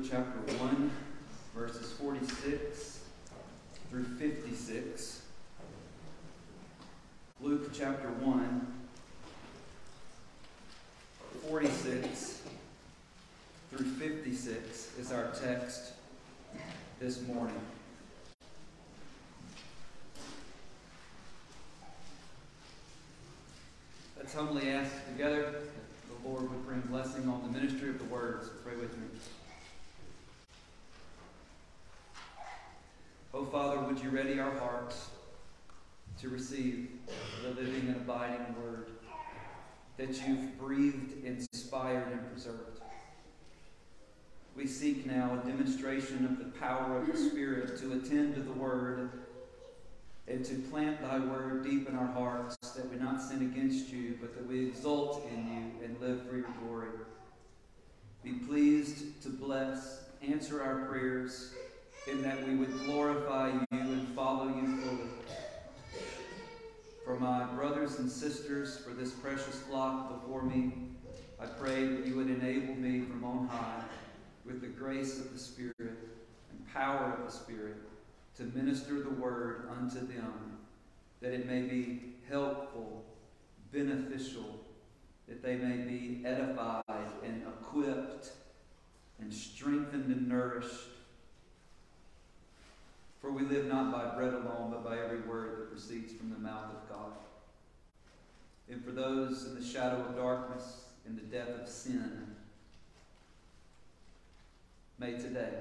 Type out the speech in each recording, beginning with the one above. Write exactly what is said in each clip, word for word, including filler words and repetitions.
chapter one, verses forty-six through fifty-six. Luke chapter one, forty-six through fifty-six is our text this morning. Let's humbly ask together that the Lord would bring blessing on the ministry of the words. Pray with me. Oh Father, would you ready our hearts to receive the living and abiding word that you've breathed, inspired, and preserved. We seek now a demonstration of the power of the Spirit to attend to the word and to plant thy word deep in our hearts, that we not sin against you, but that we exult in you and live for your glory. Be pleased to bless, answer our prayers, in that we would glorify you and follow you fully. For my brothers and sisters, for this precious flock before me, I pray that you would enable me from on high, with the grace of the Spirit and power of the Spirit, to minister the word unto them, that it may be helpful, beneficial, that they may be edified and equipped and strengthened and nourished. For we live not by bread alone, but by every word that proceeds from the mouth of God. And for those in the shadow of darkness, in the death of sin, may today,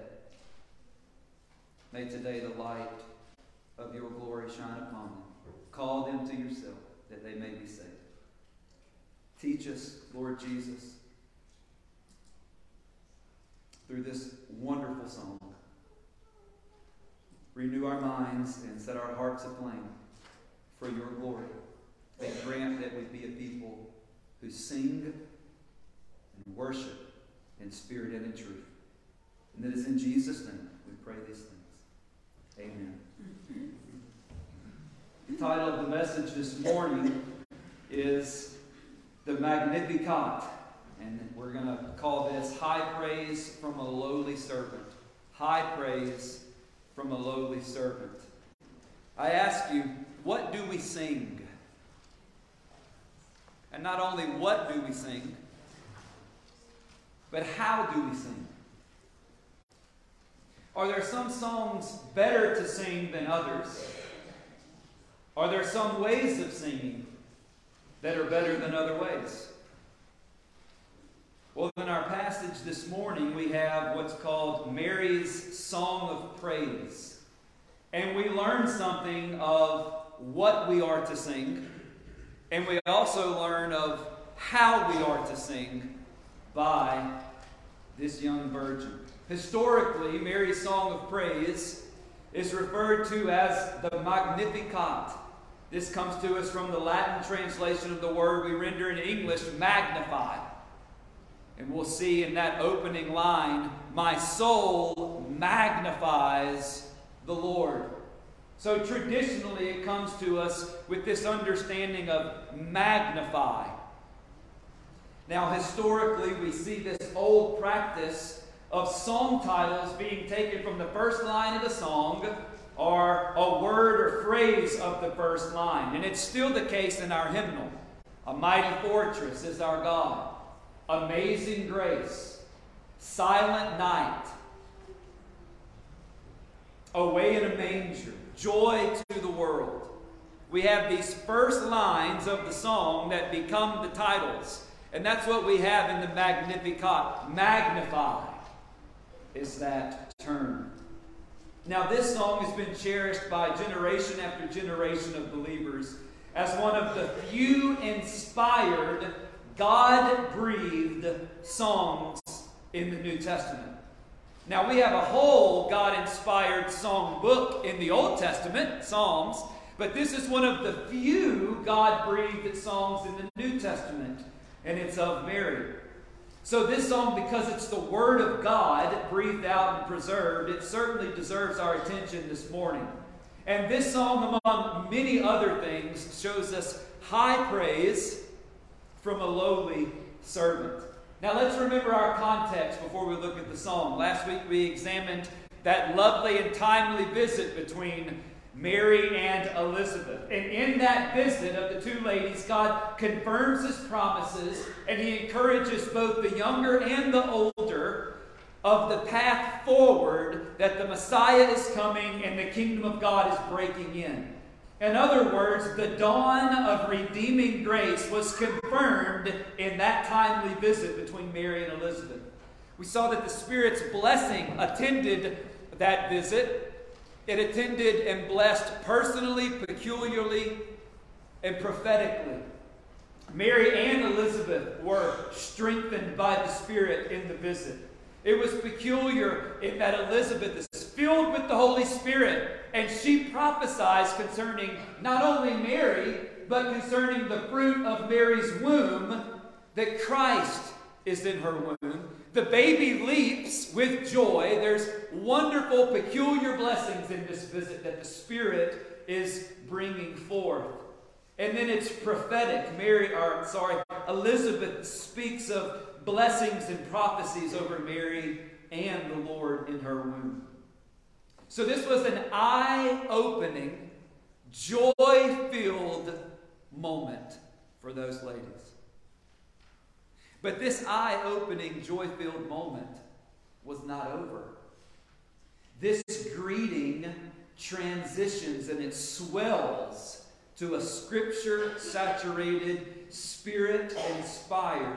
may today the light of your glory shine upon them. Call them to yourself, that they may be saved. Teach us, Lord Jesus, through this wonderful song. Renew our minds and set our hearts aflame for your glory. And grant that we be a people who sing and worship in spirit and in truth. And it is in Jesus' name we pray these things. Amen. The title of the message this morning is The Magnificat. And we're going to call this High Praise from a Lowly Servant. High Praise from a Lowly Servant. I ask you, what do we sing? And not only what do we sing, but how do we sing? Are there some songs better to sing than others? Are there some ways of singing that are better than other ways? Well, in our passage this morning, we have what's called Mary's Song of Praise. And we learn something of what we are to sing. And we also learn of how we are to sing by this young virgin. Historically, Mary's Song of Praise is referred to as the Magnificat. This comes to us from the Latin translation of the word we render in English, magnify. And we'll see in that opening line, my soul magnifies the Lord. So traditionally it comes to us with this understanding of magnify. Now historically we see this old practice of song titles being taken from the first line of the song or a word or phrase of the first line. And it's still the case in our hymnal. A mighty fortress is our God. Amazing grace. Silent night. Away in a manger. Joy to the world. We have these first lines of the song that become the titles. And that's what we have in the Magnificat. Magnify is that term. Now this song has been cherished by generation after generation of believers as one of the few inspired, God-breathed songs in the New Testament. Now we have a whole God-inspired song book in the Old Testament, Psalms, but this is one of the few God-breathed songs in the New Testament, and it's of Mary. So this song, because it's the Word of God breathed out and preserved, it certainly deserves our attention this morning. And this song, among many other things, shows us high praise from a lowly servant. Now let's remember our context before we look at the song. Last week we examined that lovely and timely visit between Mary and Elizabeth. And in that visit of the two ladies, God confirms His promises, and He encourages both the younger and the older of the path forward, that the Messiah is coming and the kingdom of God is breaking in. In other words, the dawn of redeeming grace was confirmed in that timely visit between Mary and Elizabeth. We saw that the Spirit's blessing attended that visit. It attended and blessed personally, peculiarly, and prophetically. Mary and Elizabeth were strengthened by the Spirit in the visit. It was peculiar in that Elizabeth is filled with the Holy Spirit, and she prophesies concerning not only Mary, but concerning the fruit of Mary's womb, that Christ is in her womb. The baby leaps with joy. There's wonderful, peculiar blessings in this visit that the Spirit is bringing forth. And then it's prophetic. Mary, or sorry, Elizabeth speaks of blessings and prophecies over Mary and the Lord in her womb. So this was an eye-opening, joy-filled moment for those ladies. But this eye-opening, joy-filled moment was not over. This greeting transitions and it swells to a Scripture-saturated, Spirit-inspired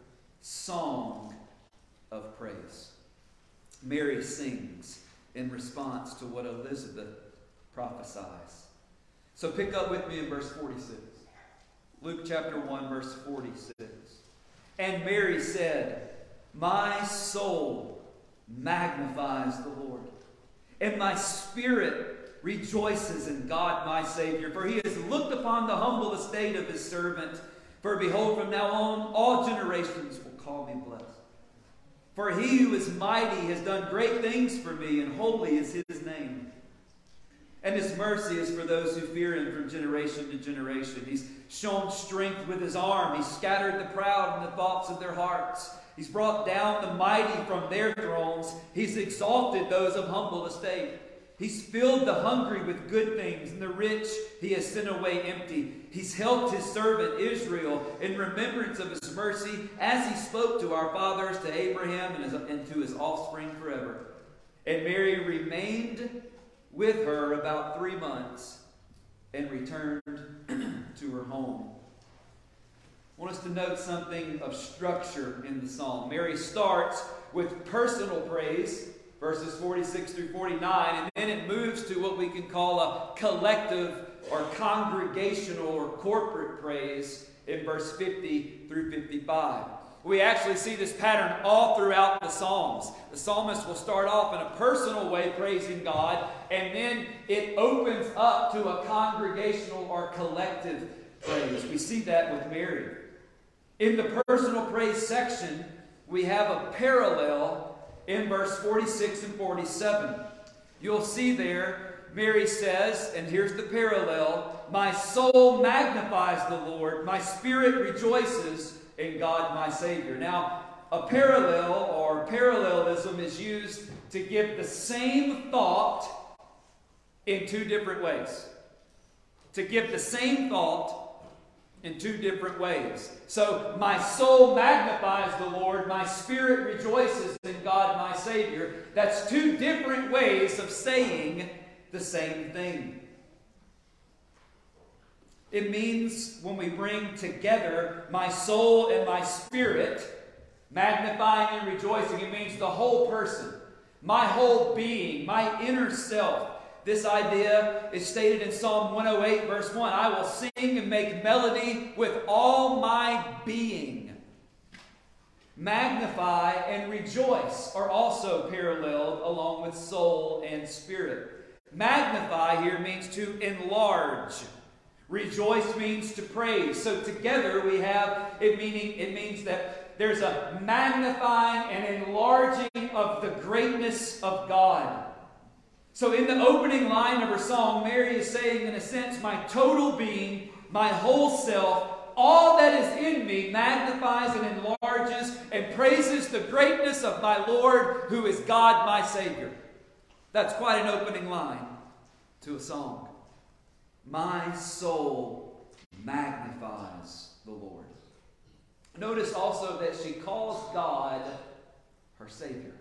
song of praise. Mary sings in response to what Elizabeth prophesies. So pick up with me in verse forty-six. Luke chapter one, verse forty-six. And Mary said, "My soul magnifies the Lord, and my spirit rejoices in God my Savior, for He has looked upon the humble estate of His servant. For behold, from now on, all generations will call me blessed. For He who is mighty has done great things for me, and holy is His name. And His mercy is for those who fear Him from generation to generation. He's shown strength with His arm. He's scattered the proud in the thoughts of their hearts. He's brought down the mighty from their thrones. He's exalted those of humble estate. He's filled the hungry with good things, and the rich He has sent away empty. He's helped His servant Israel in remembrance of His mercy, as He spoke to our fathers, to Abraham, and, his, and to his offspring forever." And Mary remained with her about three months and returned to her home. I want us to note something of structure in the psalm. Mary starts with personal praise, verses forty-six through forty-nine, and then it moves to what we can call a collective or congregational or corporate praise in verse fifty through fifty-five. We actually see this pattern all throughout the Psalms. The psalmist will start off in a personal way praising God, and then it opens up to a congregational or collective praise. We see that with Mary. In the personal praise section, we have a parallel in verse forty-six and forty-seven. You'll see there, Mary says, and here's the parallel, "My soul magnifies the Lord, my spirit rejoices in God my Savior." Now, a parallel or parallelism is used to give the same thought in two different ways. To give the same thought in two different ways. So, my soul magnifies the Lord, my spirit rejoices in God my Savior. That's two different ways of saying the same thing. It means when we bring together my soul and my spirit, magnifying and rejoicing, it means the whole person, my whole being, my inner self. This idea is stated in Psalm one oh eight, verse one. "I will sing and make melody with all my being." Magnify and rejoice are also paralleled along with soul and spirit. Magnify here means to enlarge. Rejoice means to praise. So together we have it meaning it means that there's a magnifying and enlarging of the greatness of God. So in the opening line of her song, Mary is saying, in a sense, my total being, my whole self, all that is in me magnifies and enlarges and praises the greatness of my Lord, who is God my Savior. That's quite an opening line to a song. My soul magnifies the Lord. Notice also that she calls God her Savior.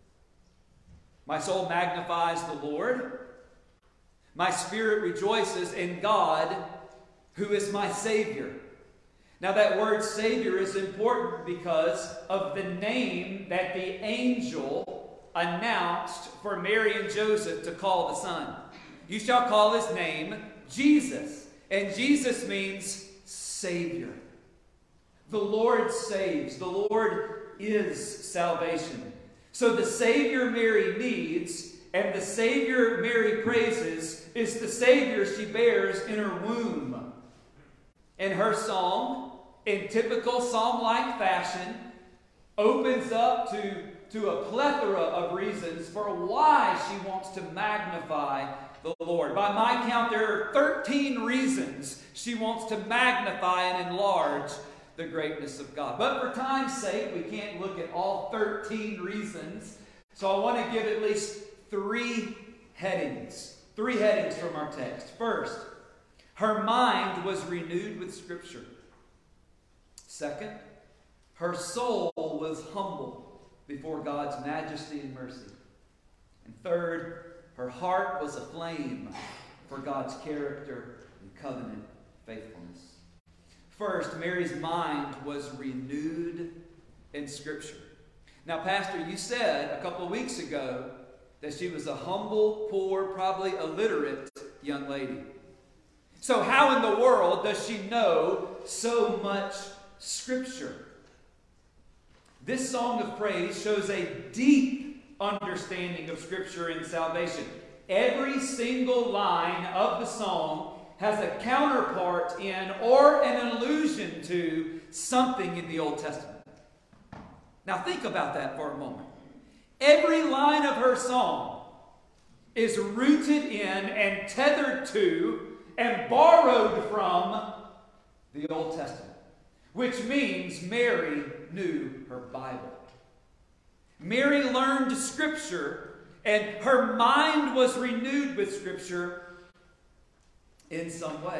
My soul magnifies the Lord. My spirit rejoices in God, who is my Savior. Now that word Savior is important because of the name that the angel announced for Mary and Joseph to call the Son. You shall call his name Jesus. And Jesus means Savior. The Lord saves. The Lord is salvation. So the Savior Mary needs and the Savior Mary praises is the Savior she bears in her womb. And her song, in typical psalm-like fashion, opens up to, to a plethora of reasons for why she wants to magnify the Lord. By my count, there are thirteen reasons she wants to magnify and enlarge the greatness of God. But for time's sake, we can't look at all thirteen reasons. So I want to give at least three headings. Three headings from our text. First, her mind was renewed with Scripture. Second, her soul was humble before God's majesty and mercy. And third, her heart was aflame for God's character and covenant faithfulness. First, Mary's mind was renewed in Scripture. Now, Pastor, you said a couple of weeks ago that she was a humble, poor, probably illiterate young lady. So how in the world does she know so much Scripture? This song of praise shows a deep understanding of Scripture and salvation. Every single line of the song has a counterpart in or an allusion to something in the Old Testament. Now think about that for a moment. Every line of her song is rooted in and tethered to and borrowed from the Old Testament, which means Mary knew her Bible. Mary learned Scripture, and her mind was renewed with Scripture in some way.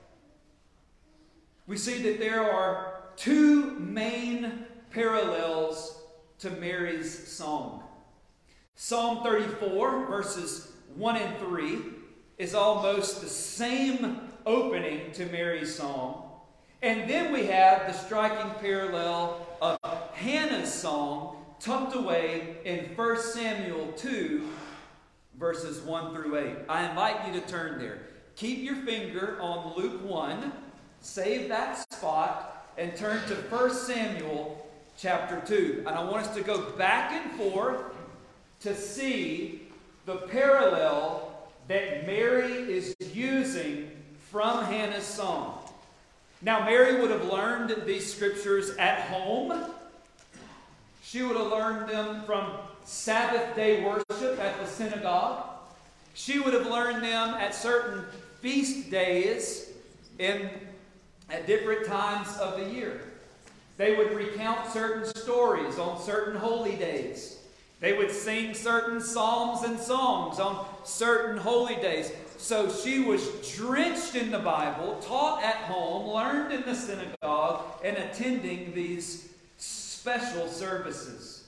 We see that there are two main parallels to Mary's song. Psalm thirty-four, verses one and three, is almost the same opening to Mary's song. And then we have the striking parallel of Hannah's song tucked away in First Samuel two, verses one through eight. I invite you to turn there. Keep your finger on Luke one, save that spot, and turn to First Samuel chapter two. And I want us to go back and forth to see the parallel that Mary is using from Hannah's song. Now, Mary would have learned these scriptures at home. She would have learned them from Sabbath day worship at the synagogue. She would have learned them at certain feast days in, at different times of the year. They would recount certain stories on certain holy days. They would sing certain psalms and songs on certain holy days. So she was drenched in the Bible, taught at home, learned in the synagogue, and attending these special services.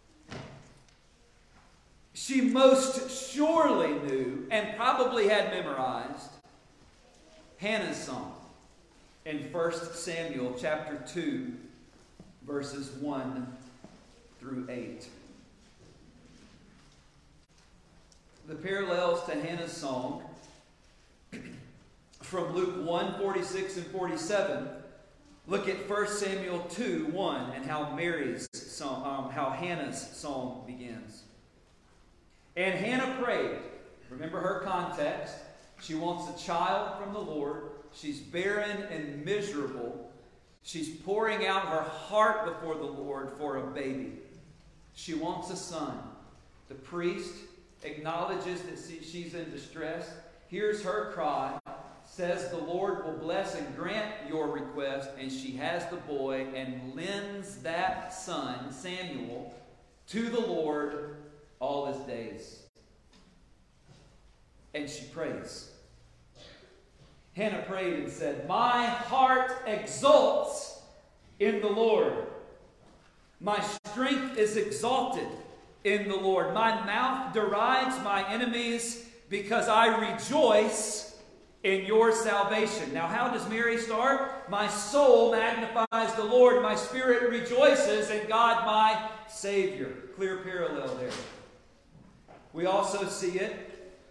She most surely knew and probably had memorized Hannah's song in First Samuel chapter two, verses one through eight. The parallels to Hannah's song from Luke one, forty-six and forty-seven. Look at First Samuel two, one, and how Mary's song, um, how Hannah's song begins. And Hannah prayed. Remember her context. She wants a child from the Lord. She's barren and miserable. She's pouring out her heart before the Lord for a baby. She wants a son. The priest acknowledges that she's in distress, hears her cry, says the Lord will bless and grant your request, and she has the boy and lends that son, Samuel, to the Lord all his days. And she prays. Hannah prayed and said, "My heart exults in the Lord. My strength is exalted in the Lord. My mouth derides my enemies because I rejoice in your salvation." Now, how does Mary start? "My soul magnifies the Lord. My spirit rejoices in God my Savior." Clear parallel there. We also see it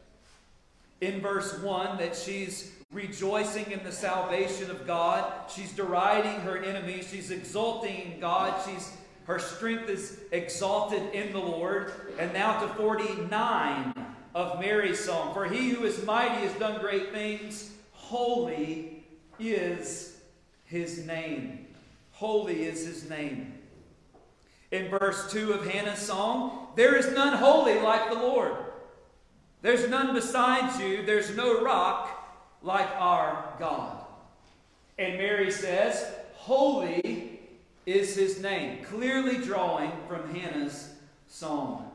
in verse one that she's rejoicing in the salvation of God. She's deriding her enemies. She's exulting in God. She's Her strength is exalted in the Lord. And now to forty-nine of Mary's song. "For he who is mighty has done great things. Holy is his name." Holy is his name. In verse two of Hannah's song, "There is none holy like the Lord. There's none besides you. There's no rock like our God." And Mary says, "Holy is his name," clearly drawing from Hannah's song.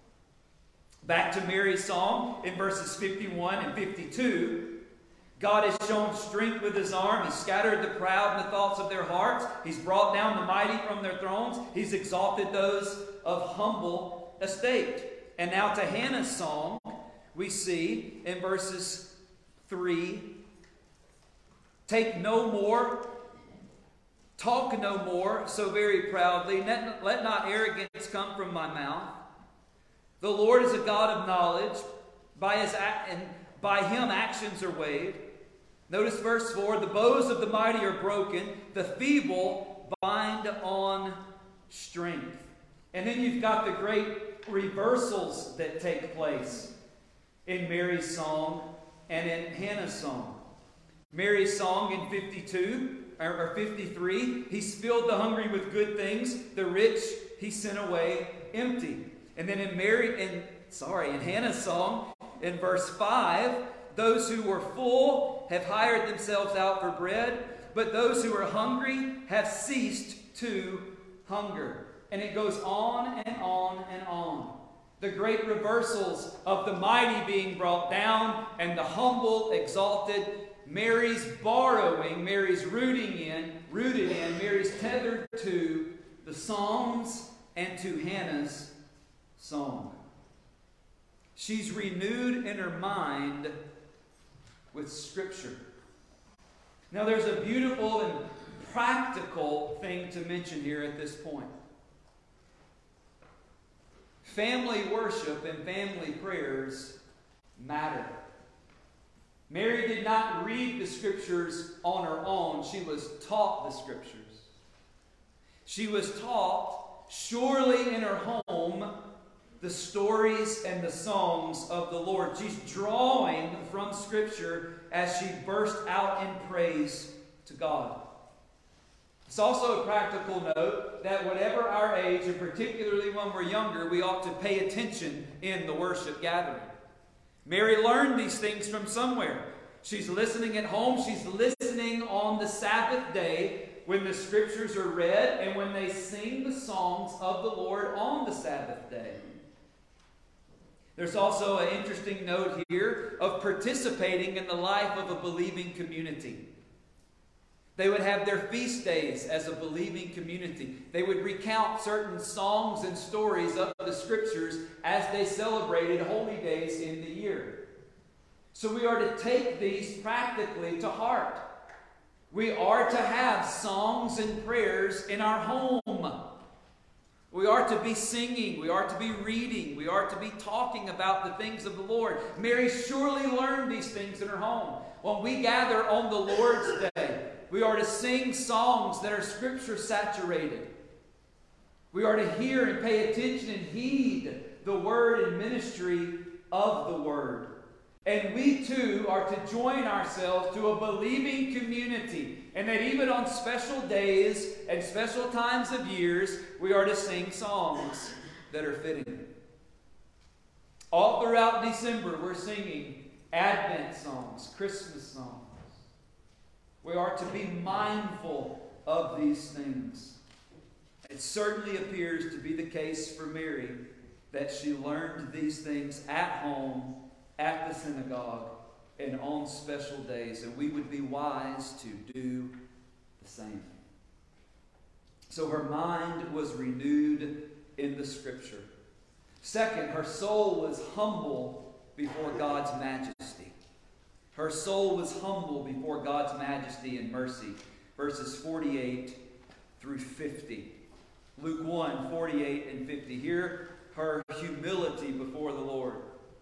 Back to Mary's song in verses fifty-one and fifty-two. "God has shown strength with his arm. He scattered the proud in the thoughts of their hearts. He's brought down the mighty from their thrones. He's exalted those of humble estate." And now to Hannah's song, we see in verses three, "Take no more, talk no more so very proudly. Let, let not arrogance come from my mouth. The Lord is a God of knowledge. By his act, and by him actions are weighed." Notice verse four. "The bows of the mighty are broken. The feeble bind on strength." And then you've got the great reversals that take place in Mary's song and in Hannah's song. Mary's song in fifty-two or fifty-three, "He's filled the hungry with good things. The rich he sent away empty." And then in Mary, in sorry, in Hannah's song, in verse five, "Those who were full have hired themselves out for bread, but those who are hungry have ceased to hunger." And it goes on and on and on. The great reversals of the mighty being brought down and the humble exalted. Mary's borrowing, Mary's rooting in, rooted in, Mary's tethered to the Psalms and to Hannah's song. She's renewed in her mind with Scripture. Now there's a beautiful and practical thing to mention here at this point. Family worship and family prayers matter. Mary did not read the Scriptures on her own. She was taught the Scriptures. She was taught, surely in her home, the stories and the songs of the Lord. She's drawing from Scripture as she burst out in praise to God. It's also a practical note that whatever our age, and particularly when we're younger, we ought to pay attention in the worship gathering. Mary learned these things from somewhere. She's listening at home. She's listening on the Sabbath day when the Scriptures are read and when they sing the songs of the Lord on the Sabbath day. There's also an interesting note here of participating in the life of a believing community. They would have their feast days as a believing community. They would recount certain songs and stories of the Scriptures as they celebrated holy days in the year. So we are to take these practically to heart. We are to have songs and prayers in our home. We are to be singing. We are to be reading. We are to be talking about the things of the Lord. Mary surely learned these things in her home. When we gather on the Lord's Day, we are to sing songs that are Scripture saturated. We are to hear and pay attention and heed the word and ministry of the word. And we too are to join ourselves to a believing community. And that even on special days and special times of years, we are to sing songs that are fitting. All throughout December, we're singing Advent songs, Christmas songs. We are to be mindful of these things. It certainly appears to be the case for Mary that she learned these things at home, at the synagogue, and on special days. And we would be wise to do the same. So her mind was renewed in the Scripture. Second, her soul was humble before God's majesty. Her soul was humble before God's majesty and mercy. Verses forty-eight through fifty. Luke one, forty-eight and fifty. Here, her humility before the Lord.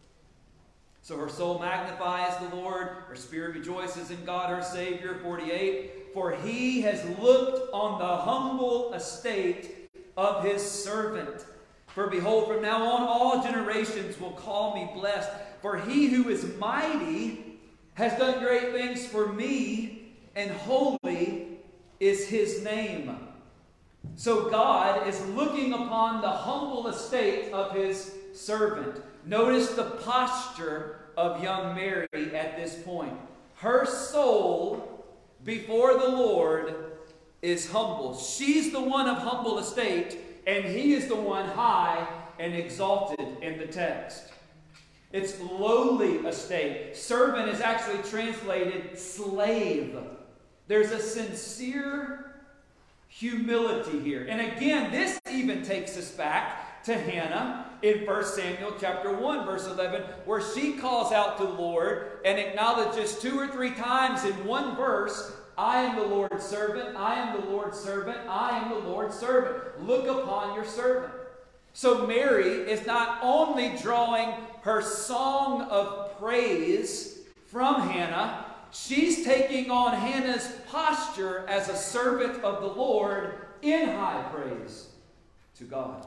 So her soul magnifies the Lord. Her spirit rejoices in God her Savior. forty-eight. For he has looked on the humble estate of his servant. For behold, from now on all generations will call me blessed. For he who is mighty has done great things for me, and holy is his name. So God is looking upon the humble estate of his servant. Notice the posture of young Mary at this point. Her soul before the Lord is humble. She's the one of humble estate, and he is the one high and exalted in the text. It's lowly estate. Servant is actually translated slave. There's a sincere humility here. And again, this even takes us back to Hannah in First Samuel chapter one, verse eleven, where she calls out to the Lord and acknowledges two or three times in one verse, I am the Lord's servant, I am the Lord's servant, I am the Lord's servant. Look upon your servant. So Mary is not only drawing her song of praise from Hannah, she's taking on Hannah's posture as a servant of the Lord in high praise to God.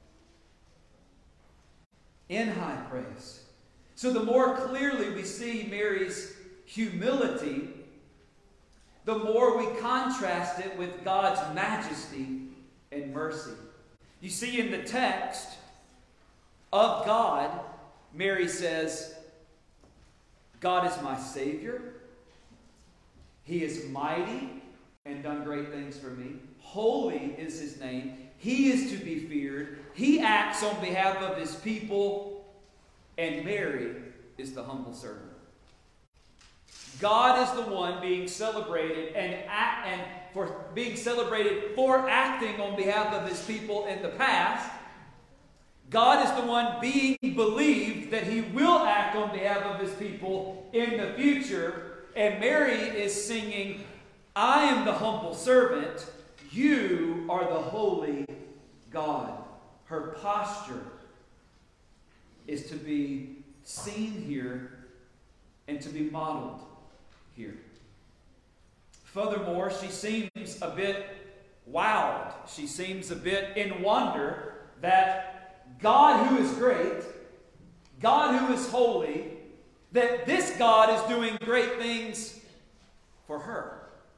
In high praise. So the more clearly we see Mary's humility, the more we contrast it with God's majesty and mercy. You see, in the text of God, Mary says, God is my Savior. He is mighty and done great things for me. Holy is his name. He is to be feared. He acts on behalf of his people. And Mary is the humble servant. God is the one being celebrated and, act, and for being celebrated for acting on behalf of his people in the past. God is the one being believed that he will act on behalf of his people in the future. And Mary is singing, I am the humble servant. You are the holy God. Her posture is to be seen here and to be modeled here. Furthermore, she seems a bit wowed. She seems a bit in wonder that God who is great, God who is holy, that this God is doing great things for her.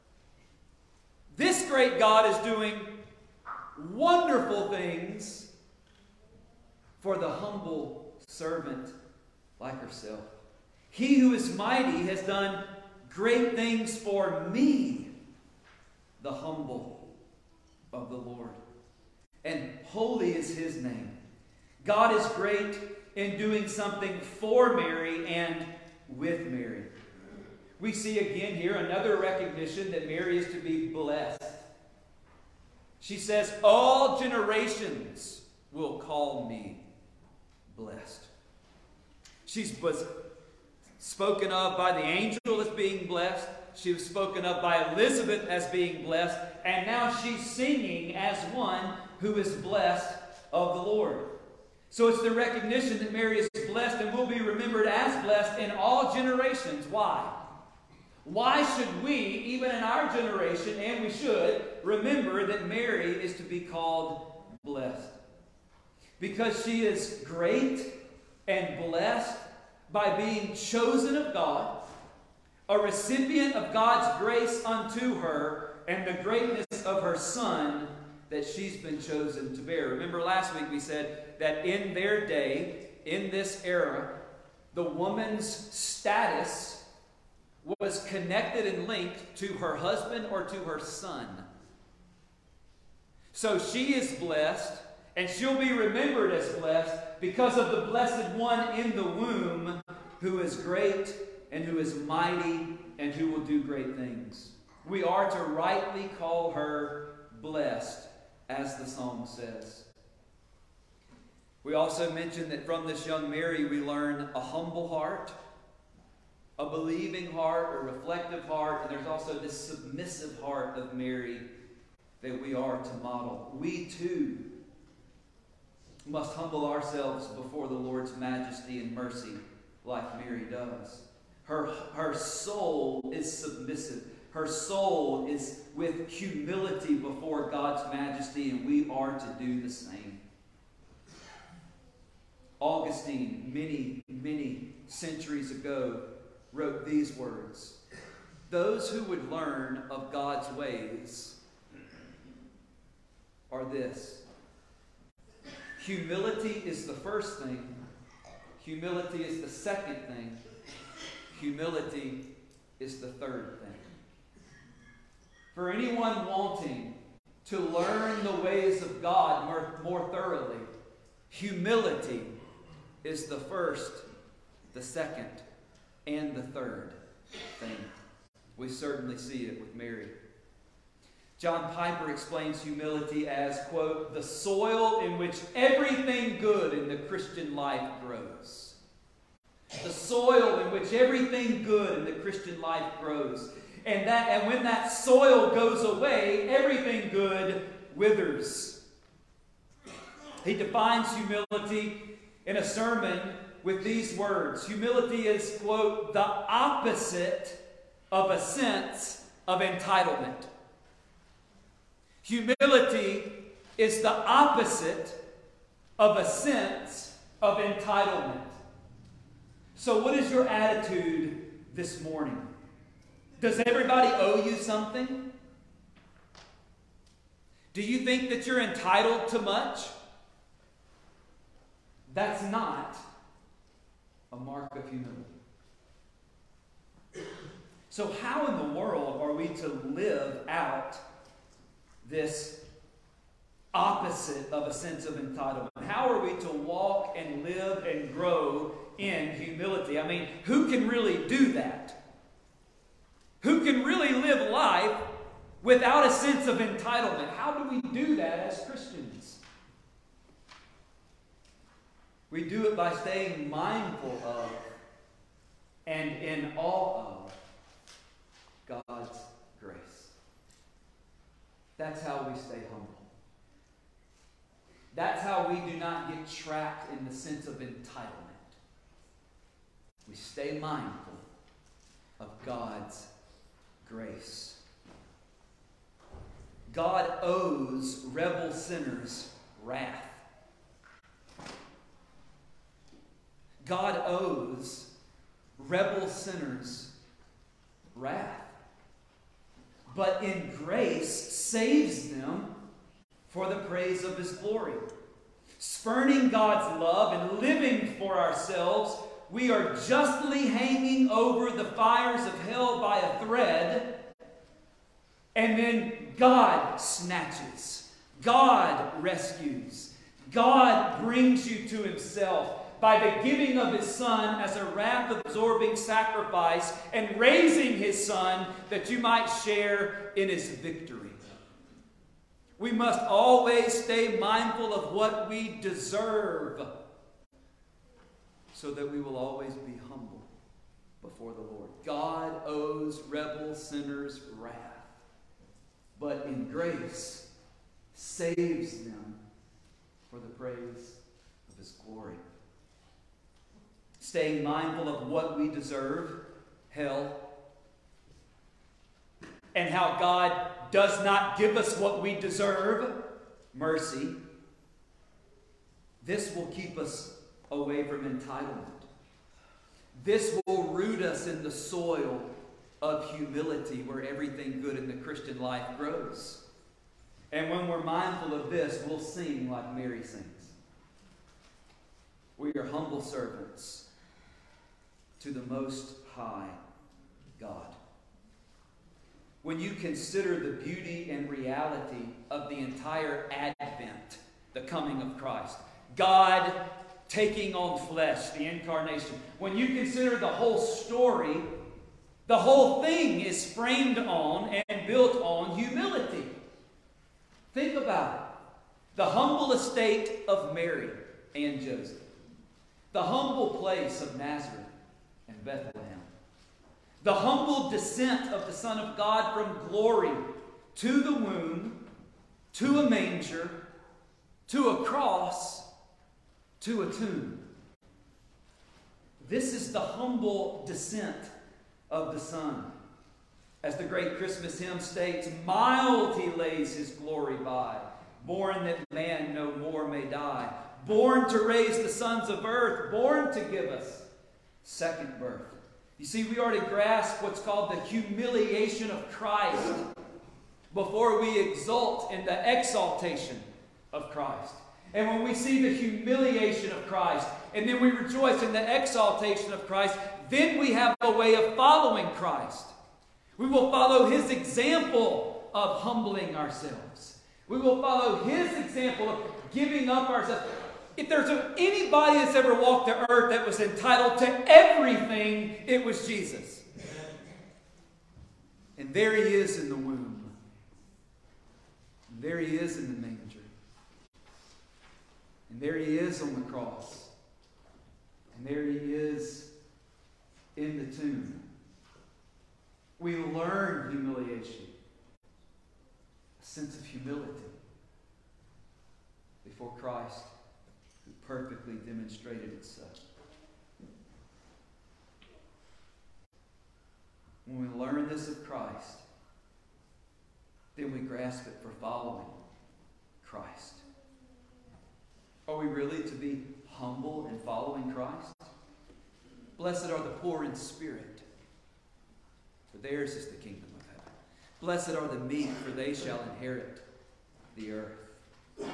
This great God is doing wonderful things for the humble servant like herself. He who is mighty has done great things for me, the humble of the Lord. And holy is his name. God is great in doing something for Mary and with Mary. We see again here another recognition that Mary is to be blessed. She says, all generations will call me blessed. She's was spoken of by the angel as being blessed. She was spoken of by Elizabeth as being blessed. And now she's singing as one who is blessed of the Lord. So it's the recognition that Mary is blessed and will be remembered as blessed in all generations. Why? Why should we, even in our generation, and we should, remember that Mary is to be called blessed? Because she is great and blessed by being chosen of God, a recipient of God's grace unto her, and the greatness of her Son that she's been chosen to bear. Remember last week we said that in their day, in this era, the woman's status was connected and linked to her husband or to her son. So she is blessed, and she'll be remembered as blessed because of the Blessed One in the womb, who is great and who is mighty and who will do great things. We are to rightly call her blessed, as the song says. We also mentioned that from this young Mary we learn a humble heart, a believing heart, a reflective heart, and there's also this submissive heart of Mary that we are to model. We too must humble ourselves before the Lord's majesty and mercy like Mary does. Her, her soul is submissive. Her soul is with humility before God's majesty, and we are to do the same. Augustine, many, many centuries ago, wrote these words: "Those who would learn of God's ways are this: humility is the first thing, humility is the second thing, humility is the third thing." For anyone wanting to learn the ways of God more, more thoroughly, humility is the first, the second, and the third thing. We certainly see it with Mary. John Piper explains humility as, quote, "the soil in which everything good in the Christian life grows." The soil in which everything good in the Christian life grows. And that, and when that soil goes away, everything good withers. He defines humility in a sermon with these words: humility is, quote, "the opposite of a sense of entitlement." Humility is the opposite of a sense of entitlement. So what is your attitude this morning? Does everybody owe you something? Do you think that you're entitled to much? That's not a mark of humility. So how in the world are we to live out this opposite of a sense of entitlement? How are we to walk and live and grow in humility? I mean, who can really do that? Who can really live life without a sense of entitlement? How do we do that as Christians? We do it by staying mindful of and in awe of God's grace. That's how we stay humble. That's how we do not get trapped in the sense of entitlement. We stay mindful of God's grace. God owes rebel sinners wrath. God owes rebel sinners wrath. But in grace saves them for the praise of His glory. Spurning God's love and living for ourselves, we are justly hanging over the fires of hell by a thread, and then God snatches, God rescues, God brings you to Himself by the giving of His Son as a wrath-absorbing sacrifice and raising His Son that you might share in His victory. We must always stay mindful of what we deserve so that we will always be humble before the Lord. God owes rebel sinners wrath, but in grace saves them for the praise of His glory. Staying mindful of what we deserve, hell, and how God does not give us what we deserve, mercy. This will keep us away from entitlement. This will root us in the soil of humility where everything good in the Christian life grows. And when we're mindful of this, we'll sing like Mary sings. We are humble servants to the Most High. God. When you consider the beauty and reality of the entire Advent, the coming of Christ, God taking on flesh, the incarnation, when you consider the whole story, the whole thing is framed on and built on humility. Think about it. The humble estate of Mary and Joseph. The humble place of Nazareth and Bethlehem. The humble descent of the Son of God from glory to the womb, to a manger, to a cross, to a tomb. This is the humble descent of the Son. As the great Christmas hymn states, mild he lays his glory by, born that man no more may die, born to raise the sons of earth, born to give us second birth. You see, we already grasp what's called the humiliation of Christ before we exult in the exaltation of Christ. And when we see the humiliation of Christ, and then we rejoice in the exaltation of Christ, then we have a way of following Christ. We will follow his example of humbling ourselves. We will follow his example of giving up ourselves. If there's anybody that's ever walked the earth that was entitled to everything, it was Jesus. And there he is in the womb. And there he is in the manger. And there he is on the cross. And there he is in the tomb. We learn humiliation. A sense of humility before Christ, who perfectly demonstrated itself. When we learn this of Christ, then we grasp it for following Christ. Are we really to be humble in following Christ? Blessed are the poor in spirit, for theirs is the kingdom of heaven. Blessed are the meek, for they shall inherit the earth.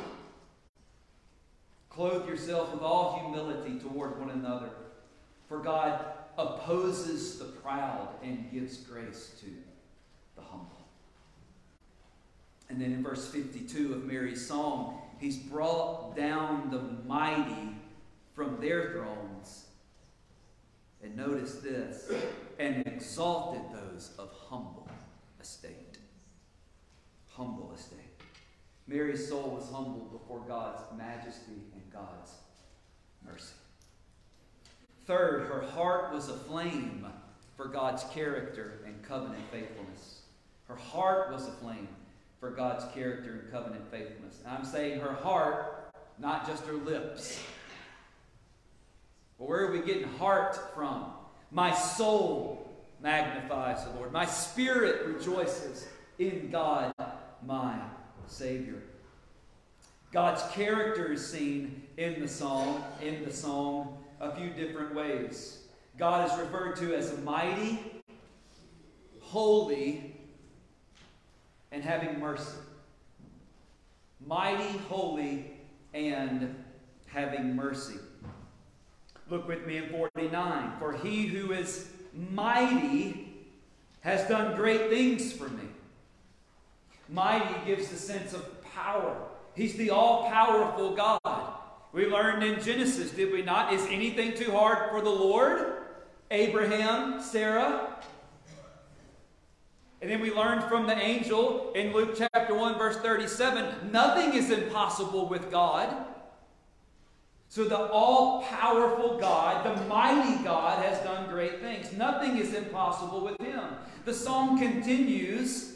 Clothe yourself with all humility toward one another, for God opposes the proud and gives grace to the humble. And then in verse fifty-two of Mary's song, he's brought down the mighty from their thrones. And notice this, and exalted those of humble estate. Humble estate. Mary's soul was humbled before God's majesty and God's mercy. Third, her heart was aflame for God's character and covenant faithfulness. Her heart was aflame for God's character and covenant faithfulness. And I'm saying her heart, not just her lips. But where are we getting heart from? My soul magnifies the Lord. My spirit rejoices in God, my Savior. God's character is seen in the song, in the song, a few different ways. God is referred to as mighty, holy, and having mercy. Mighty, holy, and having mercy. Look with me in forty-nine. For he who is mighty has done great things for me. Mighty gives the sense of power. He's the all-powerful God. We learned in Genesis, did we not? Is anything too hard for the Lord? Abraham, Sarah. And then we learned from the angel in Luke chapter one, verse thirty-seven, nothing is impossible with God. So the all-powerful God, the mighty God, has done great things. Nothing is impossible with him. The song continues,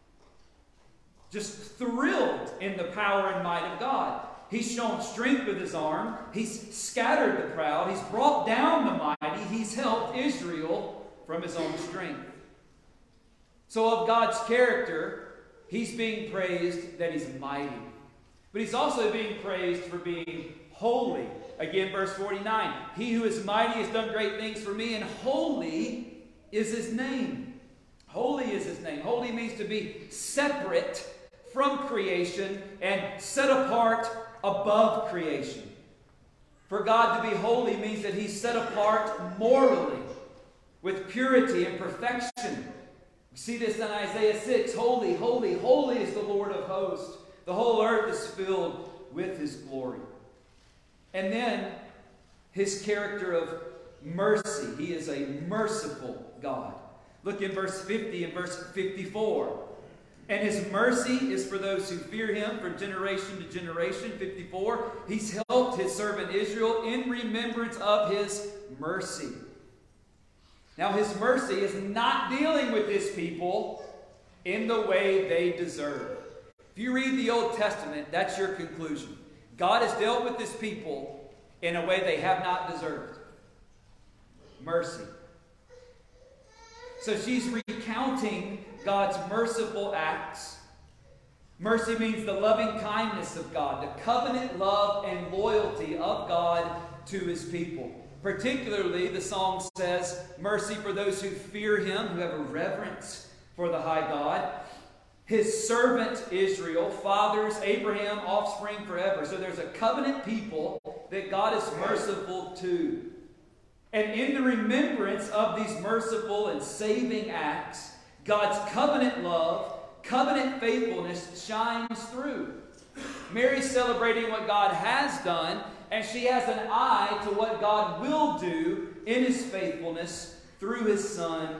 just thrilled in the power and might of God. He's shown strength with his arm. He's scattered the proud. He's brought down the mighty. He's helped Israel from his own strength. So of God's character, he's being praised that he's mighty. But he's also being praised for being holy. Again, verse forty-nine. He who is mighty has done great things for me, and holy is his name. Holy is his name. Holy means to be separate from creation and set apart above creation. For God to be holy means that he's set apart morally, with purity and perfection. We see this in Isaiah six. Holy, holy, holy is the Lord of hosts. The whole earth is filled with his glory. And then his character of mercy. He is a merciful God. Look in verse fifty and verse fifty-four. And his mercy is for those who fear him from generation to generation. fifty-four. He's helped his servant Israel in remembrance of his mercy. Now his mercy is not dealing with his people in the way they deserve. If you read the Old Testament, that's your conclusion. God has dealt with his people in a way they have not deserved. Mercy. So she's recounting God's merciful acts. Mercy means the loving kindness of God, the covenant love and loyalty of God to his people. Particularly, the song says, mercy for those who fear him, who have a reverence for the high God. His servant Israel, fathers, Abraham, offspring forever. So there's a covenant people that God is merciful to. And in the remembrance of these merciful and saving acts, God's covenant love, covenant faithfulness shines through. Mary's celebrating what God has done, and she has an eye to what God will do in his faithfulness through his Son,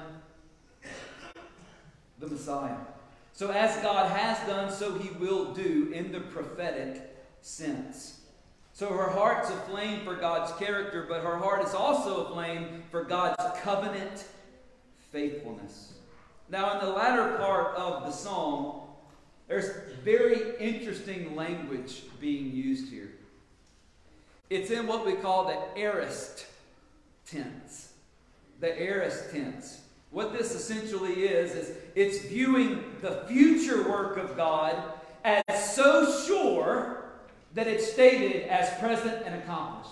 the Messiah. So as God has done, so he will do in the prophetic sense. So her heart's aflame for God's character, but her heart is also aflame for God's covenant faithfulness. Now, in the latter part of the psalm, there's very interesting language being used here. It's in what we call the aorist tense. The aorist tense. What this essentially is, is it's viewing the future work of God as so sure that it's stated as present and accomplished.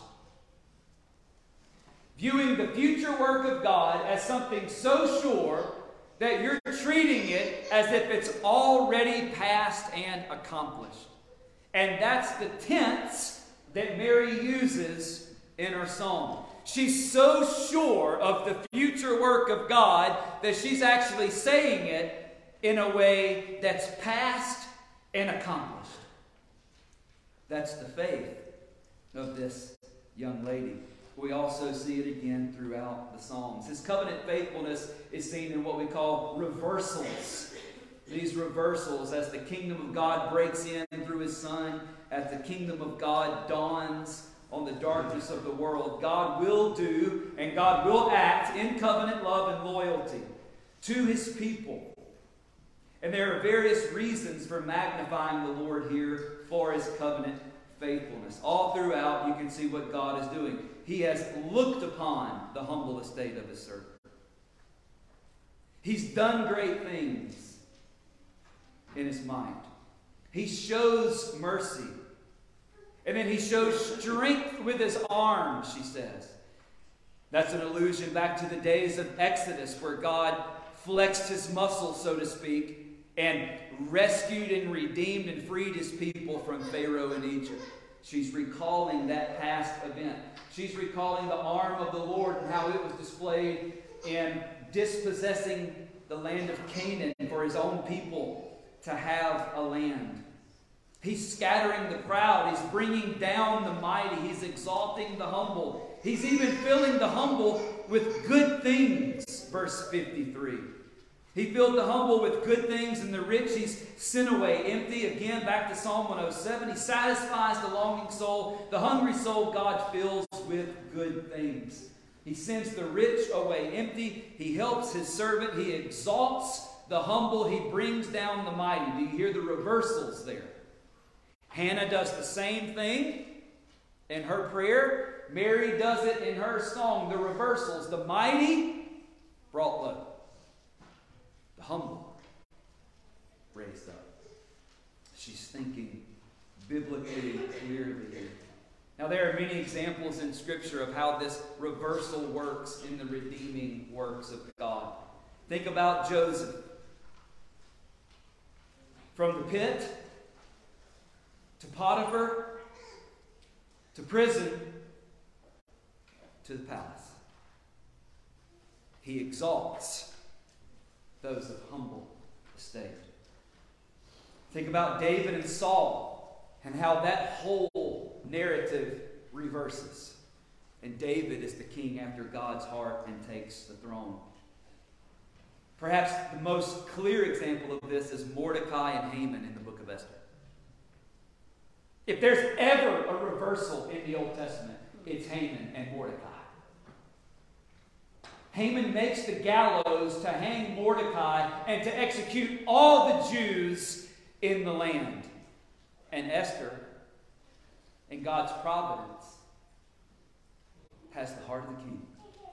Viewing the future work of God as something so sure that you're treating it as if it's already past and accomplished. And that's the tense that Mary uses in her psalm. She's so sure of the future work of God that she's actually saying it in a way that's past and accomplished. That's the faith of this young lady. We also see it again throughout the Psalms. His covenant faithfulness is seen in what we call reversals. These reversals, as the kingdom of God breaks in through his Son, as the kingdom of God dawns on the darkness of the world, God will do and God will act in covenant love and loyalty to his people. And there are various reasons for magnifying the Lord here for his covenant faithfulness. All throughout, you can see what God is doing. He has looked upon the humble estate of his servant. He's done great things in his mind. He shows mercy. And then he shows strength with his arm, she says. That's an allusion back to the days of Exodus, where God flexed his muscles, so to speak, and rescued and redeemed and freed his people from Pharaoh in Egypt. She's recalling that past event. She's recalling the arm of the Lord and how it was displayed in dispossessing the land of Canaan for his own people to have a land. He's scattering the proud. He's bringing down the mighty. He's exalting the humble. He's even filling the humble with good things, verse fifty-three. He filled the humble with good things, and the rich he's sent away empty. Again, back to Psalm one oh seven. He satisfies the longing soul. The hungry soul God fills with good things. He sends the rich away empty. He helps his servant. He exalts the humble. He brings down the mighty. Do you hear the reversals there? Hannah does the same thing in her prayer. Mary does it in her song. The reversals. The mighty brought low. The humble raised up. She's thinking biblically clearly here. Now, there are many examples in Scripture of how this reversal works in the redeeming works of God. Think about Joseph. From the pit to Potiphar to prison to the palace. He exalts those of humble estate. Think about David and Saul and how that whole narrative reverses. And David is the king after God's heart and takes the throne. Perhaps the most clear example of this is Mordecai and Haman in the book of Esther. If there's ever a reversal in the Old Testament, it's Haman and Mordecai. Haman makes the gallows to hang Mordecai and to execute all the Jews in the land. And Esther, in God's providence, has the heart of the king.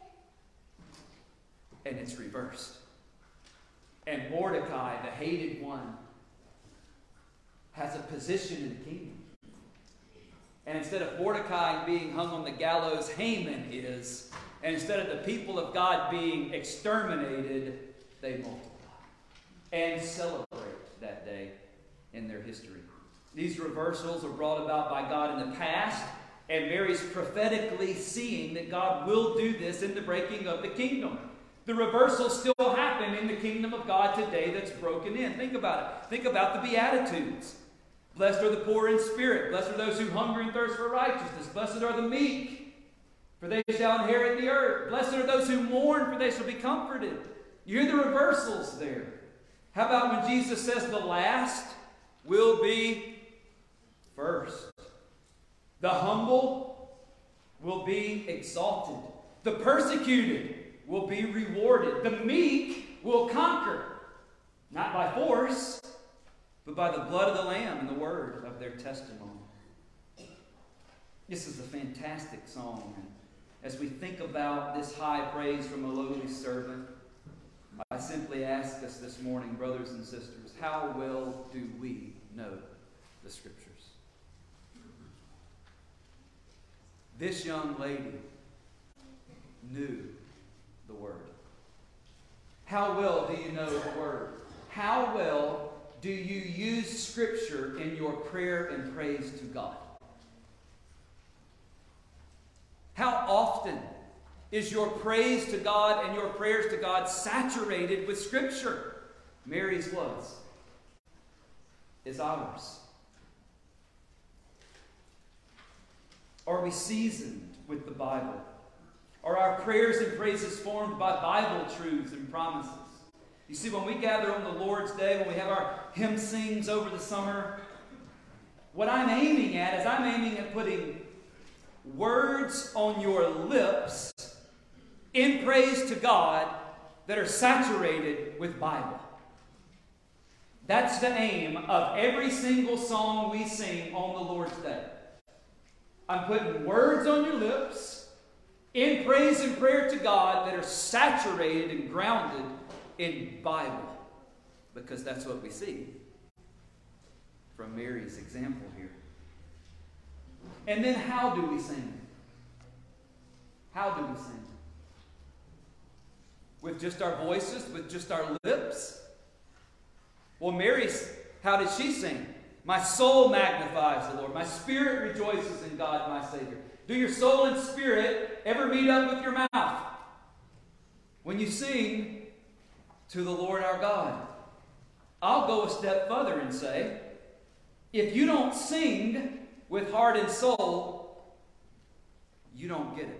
And it's reversed. And Mordecai, the hated one, has a position in the kingdom. And instead of Mordecai being hung on the gallows, Haman is. And instead of the people of God being exterminated, they multiply and celebrate that day in their history. These reversals are brought about by God in the past, and Mary's prophetically seeing that God will do this in the breaking of the kingdom. The reversals still happen in the kingdom of God today that's broken in. Think about it. Think about the Beatitudes. Blessed are the poor in spirit. Blessed are those who hunger and thirst for righteousness. Blessed are the meek, for they shall inherit the earth. Blessed are those who mourn, for they shall be comforted. You hear the reversals there. How about when Jesus says the last will be first? The humble will be exalted. The persecuted will be rewarded. The meek will conquer, not by force, but by the blood of the Lamb and the word of their testimony. This is a fantastic song. And as we think about this high praise from a lowly servant, I simply ask us this morning, brothers and sisters, how well do we know the Scriptures? This young lady knew the Word. How well do you know the Word? How well do you use Scripture in your prayer and praise to God? How often is your praise to God and your prayers to God saturated with Scripture? Mary's was. Is ours. Are we seasoned with the Bible? Are our prayers and praises formed by Bible truths and promises? You see, when we gather on the Lord's Day, when we have our hymn sings over the summer, what I'm aiming at is I'm aiming at putting words on your lips in praise to God that are saturated with Bible. That's the aim of every single song we sing on the Lord's Day. I'm putting words on your lips in praise and prayer to God that are saturated and grounded in Bible. Because that's what we see from Mary's example here. And then how do we sing? How do we sing? With just our voices? With just our lips? Well, Mary's, how did she sing? My soul magnifies the Lord. My spirit rejoices in God, my Savior. Do your soul and spirit ever meet up with your mouth? When you sing to the Lord our God. I'll go a step further and say, if you don't sing with heart and soul, you don't get it.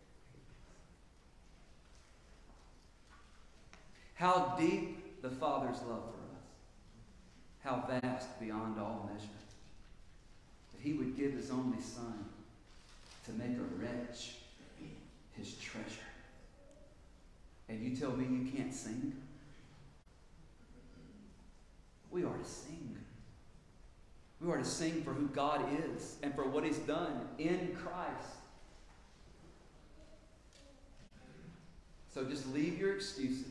How deep the Father's love for us. How vast beyond all measure. That He would give His only Son to make a wretch His treasure. And you tell me you can't sing? We are to sing. We are to sing for who God is and for what He's done in Christ. So just leave your excuses.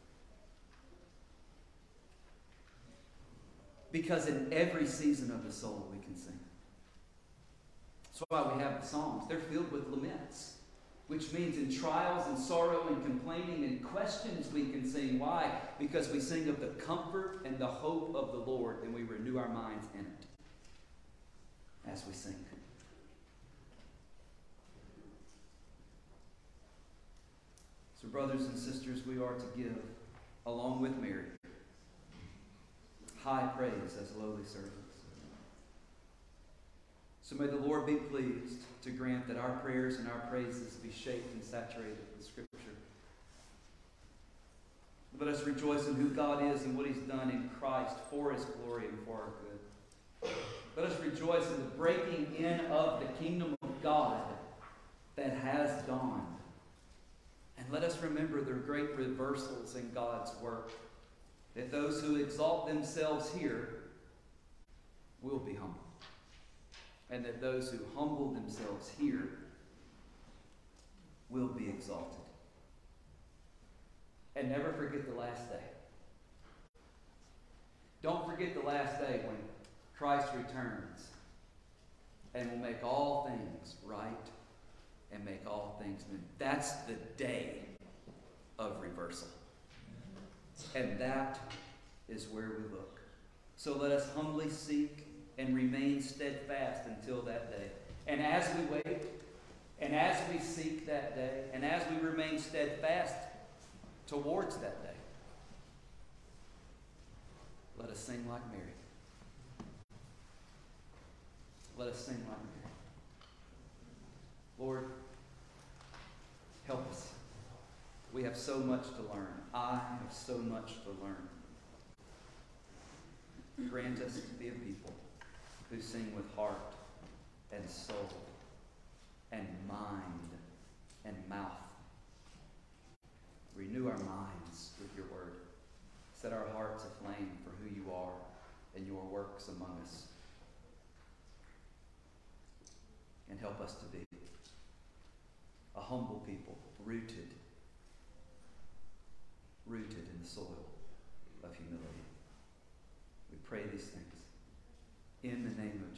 Because in every season of the soul we can sing. That's why we have the Psalms. They're filled with laments. Which means in trials and sorrow and complaining and questions we can sing. Why? Because we sing of the comfort and the hope of the Lord, and we renew our minds in it as we sing. So, brothers and sisters, we are to give, along with Mary, high praise as lowly servants. So may the Lord be pleased to grant that our prayers and our praises be shaped and saturated with Scripture. Let us rejoice in who God is and what He's done in Christ for His glory and for our good. Let us rejoice in the breaking in of the kingdom of God that has dawned. And let us remember the great reversals in God's work, that those who exalt themselves here will be humbled, and that those who humble themselves here will be exalted. And never forget the last day. Don't forget the last day when Christ returns and will make all things right and make all things new. That's the day of reversal. And that is where we look. So let us humbly seek and remain steadfast until that day. And as we wait, and as we seek that day, and as we remain steadfast towards that day, let us sing like Mary. Let us sing like Mary. Lord, help us. We have so much to learn. I have so much to learn. Grant us to be a people who sing with heart and soul and mind and mouth. Renew our minds with your word. Set our hearts aflame for who you are and your works among us. And help us to be a humble people, rooted, rooted in the soil of humility. We pray these things in the name of